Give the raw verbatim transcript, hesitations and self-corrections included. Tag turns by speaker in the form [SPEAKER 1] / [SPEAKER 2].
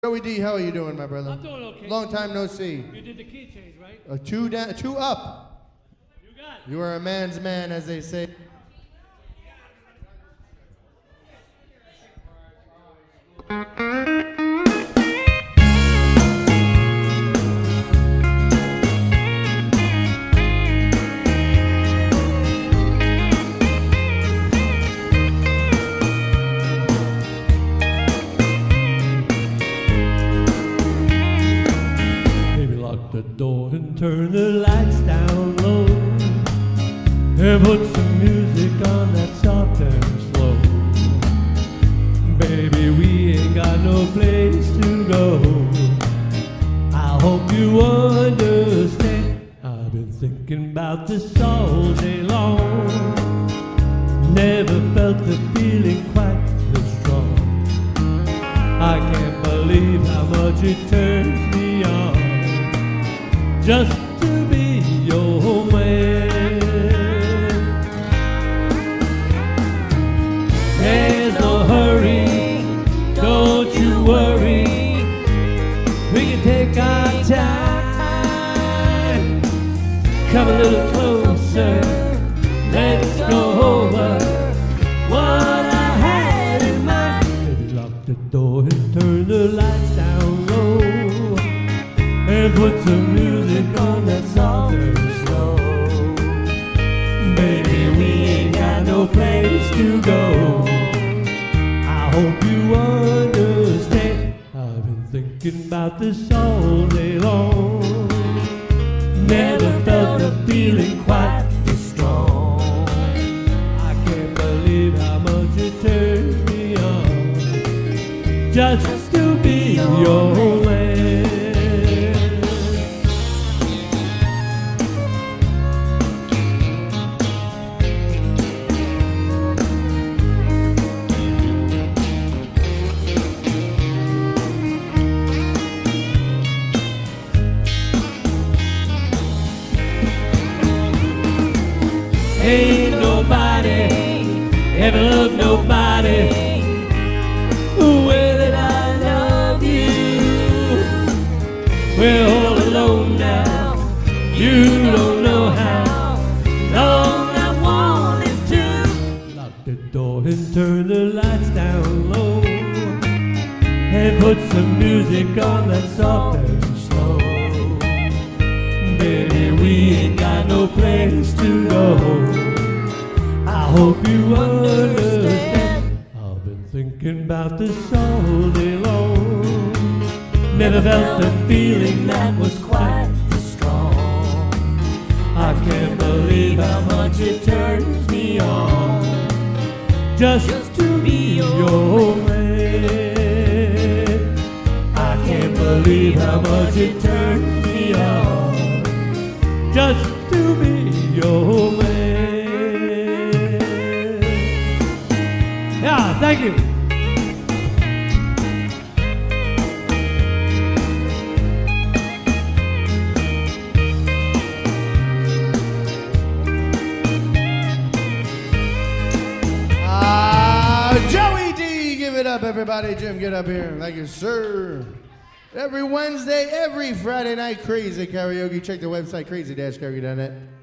[SPEAKER 1] Joey D, how are you doing, my brother?
[SPEAKER 2] I'm doing okay.
[SPEAKER 1] Long time no see.
[SPEAKER 2] You did the key change, right?
[SPEAKER 1] Uh, two down, two up.
[SPEAKER 2] You got it.
[SPEAKER 1] You are a man's man, as they say.
[SPEAKER 2] The door and turn the lights down low and put some music on that's soft and slow. Baby, we ain't got no place to go. I hope you understand. I've been thinking about this all day long. Never felt the feeling quite this strong. I can't believe how much it turns me on just to be your man. There's no hurry, don't you worry. We can take our time. Come a little closer, let's go over what I had in mind. Baby, lock the door and turn the lights down low and put some music on that's soft and slow. Baby, we ain't got no place to go. I hope you understand. I've been thinking about this all day long. Never felt a feeling quite this strong. I can't believe how much it turns me on just to be your man. Ain't nobody ever loved nobody the way that I love you. We're all alone now, you don't know how long I wanted to. Lock the door and turn the lights down low and put some music on that's soft and slow. Baby, we ain't got no place to go. I hope you understand. I've been thinking about this all day long. Never felt a feeling that was quite this strong. I can't believe how much it turns me on just to be your man. I can't believe how much it turns me on just to be your man. Yeah, thank you.
[SPEAKER 1] Ah, Joey D, give it up, everybody. Jim, get up here. Thank you, sir. Every Wednesday, every Friday night, Crazy Karaoke. Check the website, crazy dash karaoke dot net.